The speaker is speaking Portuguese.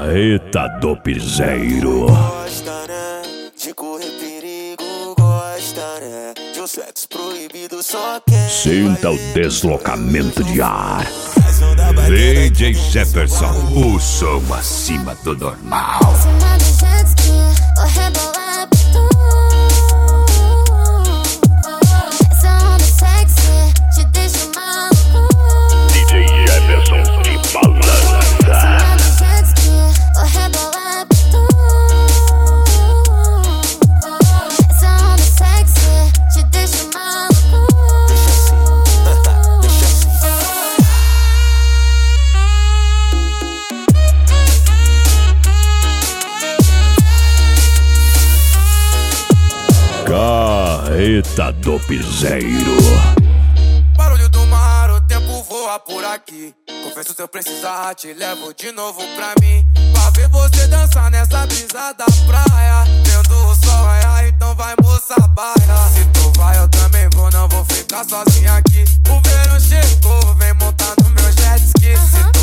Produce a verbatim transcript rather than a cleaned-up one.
Carreta do Piseiro. Gosta, né? De correr perigo, gosta, né? De um sexo proibido, só quer. Sinta o deslocamento de ar. D J Jefferson, o som acima do normal. Acima do jet ski, vou rebolar por tu. Essa onda sexy te deixa maluco. D J Jefferson de balança. Acima do jet ski, vou rebolar por tu. Essa onda sexy te deixa maluco. Deixa assim, deixa assim. Carreta do Piseiro. Barulho do mar, o tempo voa por aqui. Confesso, se eu precisar, te levo de novo pra mim. Pra ver você dançar nessa brisa da praia. Vendo o sol raiar, então vai, moça, baia. Se tu vai, eu também vou, não vou ficar sozinha aqui. O verão chegou, vem montar no meu jet ski. Se